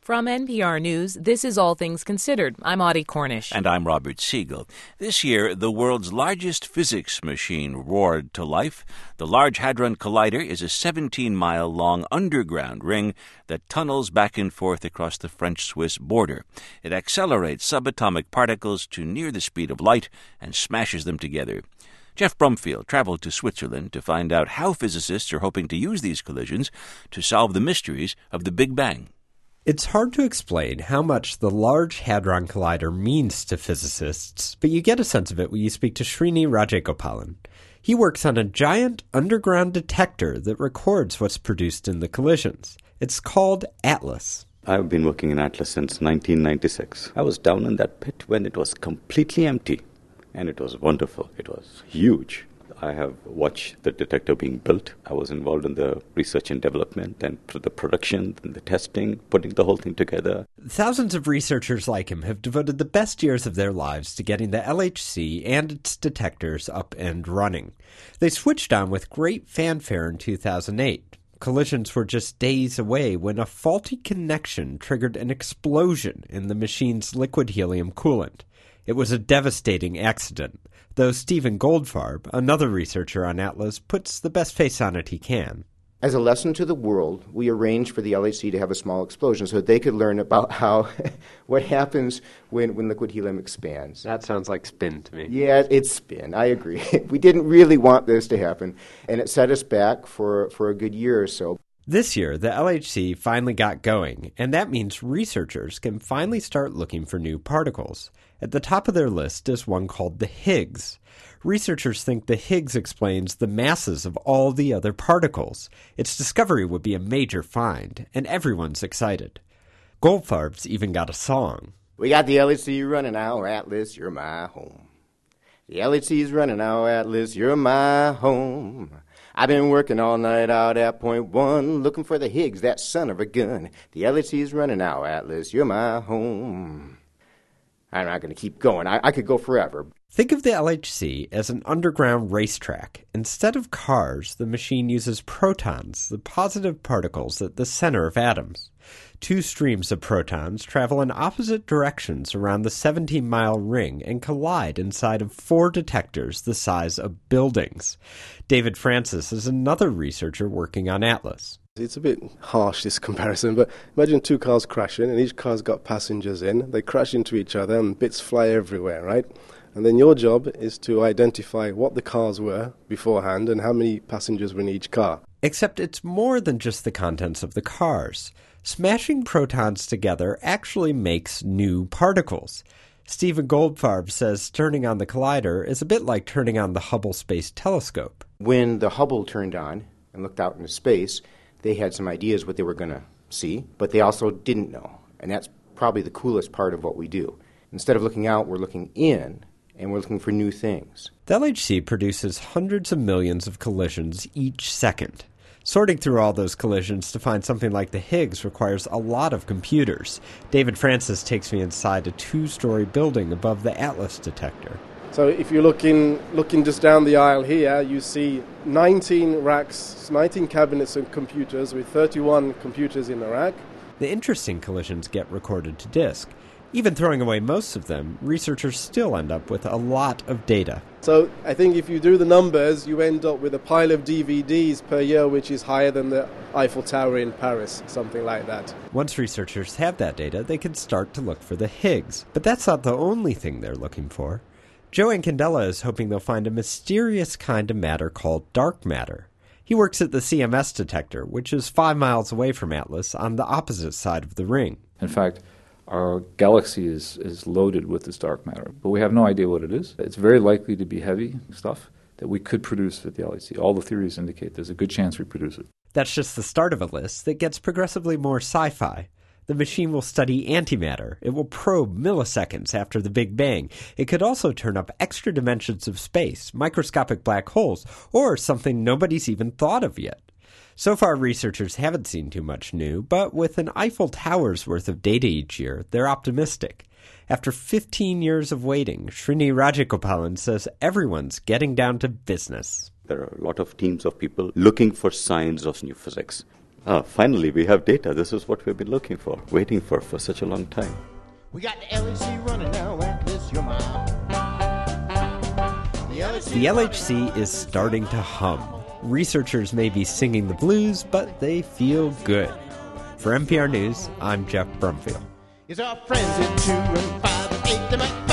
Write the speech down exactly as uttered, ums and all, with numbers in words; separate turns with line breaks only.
From N P R News, this is All Things Considered. I'm Audie Cornish.
And I'm Robert Siegel. This year, the world's largest physics machine roared to life. The Large Hadron Collider is a seventeen-mile-long underground ring that tunnels back and forth across the French-Swiss border. It accelerates subatomic particles to near the speed of light and smashes them together. Jeff Brumfield traveled to Switzerland to find out how physicists are hoping to use these collisions to solve the mysteries of the Big Bang.
It's hard to explain how much the Large Hadron Collider means to physicists, but you get a sense of it when you speak to Srini Rajagopalan. He works on a giant underground detector that records what's produced in the collisions. It's called ATLAS.
I've been working in ATLAS since nineteen ninety-six. I was down in that pit when it was completely empty, and it was wonderful. It was huge. I have watched the detector being built. I was involved in the research and development and the production and the testing, putting the whole thing together.
Thousands of researchers like him have devoted the best years of their lives to getting the L H C and its detectors up and running. They switched on with great fanfare in two thousand eight. Collisions were just days away when a faulty connection triggered an explosion in the machine's liquid helium coolant. It was a devastating accident, though Stephen Goldfarb, another researcher on ATLAS, puts the best face on it he can.
As a lesson to the world, we arranged for the L H C to have a small explosion so that they could learn about how what happens when, when liquid helium expands.
That sounds like spin to me.
Yeah, it's spin. I agree. We didn't really want this to happen, and it set us back for, for a good year or so.
This year, the L H C finally got going, and that means researchers can finally start looking for new particles. At the top of their list is one called the Higgs. Researchers think the Higgs explains the masses of all the other particles. Its discovery would be a major find, and everyone's excited. Goldfarb's even got a song.
We got the L H C running our ATLAS, you're my home. The L H C's running our ATLAS, you're my home. I've been working all night out at point one, looking for the Higgs, that son of a gun. The L H C's running our ATLAS, you're my home. I'm not going to keep going. I, I could go forever.
Think of the L H C as an underground racetrack. Instead of cars, the machine uses protons, the positive particles at the center of atoms. Two streams of protons travel in opposite directions around the seventeen-mile ring and collide inside of four detectors the size of buildings. David Francis is another researcher working on ATLAS.
It's a bit harsh, this comparison, but imagine two cars crashing and each car's got passengers in. They crash into each other and bits fly everywhere, right? And then your job is to identify what the cars were beforehand and how many passengers were in each car.
Except it's more than just the contents of the cars. Smashing protons together actually makes new particles. Stephen Goldfarb says turning on the collider is a bit like turning on the Hubble Space Telescope.
When the Hubble turned on and looked out into space, they had some ideas what they were going to see, but they also didn't know. And that's probably the coolest part of what we do. Instead of looking out, we're looking in, and we're looking for new things.
The L H C produces hundreds of millions of collisions each second. Sorting through all those collisions to find something like the Higgs requires a lot of computers. David Francis takes me inside a two-story building above the ATLAS detector.
So if you're looking looking just down the aisle here, you see nineteen racks, nineteen cabinets of computers with thirty-one computers in a rack.
The interesting collisions get recorded to disk. Even throwing away most of them, researchers still end up with a lot of data.
So I think if you do the numbers, you end up with a pile of D V Ds per year, which is higher than the Eiffel Tower in Paris, something like that.
Once researchers have that data, they can start to look for the Higgs. But that's not the only thing they're looking for. Joe Ancandela is hoping they'll find a mysterious kind of matter called dark matter. He works at the C M S detector, which is five miles away from ATLAS on the opposite side of the ring.
In fact, our galaxy is, is loaded with this dark matter, but we have no idea what it is. It's very likely to be heavy stuff that we could produce at the L H C. All the theories indicate there's a good chance we produce it.
That's just the start of a list that gets progressively more sci-fi. The machine will study antimatter. It will probe milliseconds after the Big Bang. It could also turn up extra dimensions of space, microscopic black holes, or something nobody's even thought of yet. So far, researchers haven't seen too much new, but with an Eiffel Tower's worth of data each year, they're optimistic. After fifteen years of waiting, Srini Rajagopalan says everyone's getting down to business.
There are a lot of teams of people looking for signs of new physics. Ah, finally, we have data. This is what we've been looking for, waiting for for such a long time.
We got the L H C running now, Atlas, you're my home. The L H C,
The L H C is starting to hum. Researchers may be singing the blues, but they feel good. For N P R News, I'm Jeff Brumfield.
It's our friends at two and five and eight. They might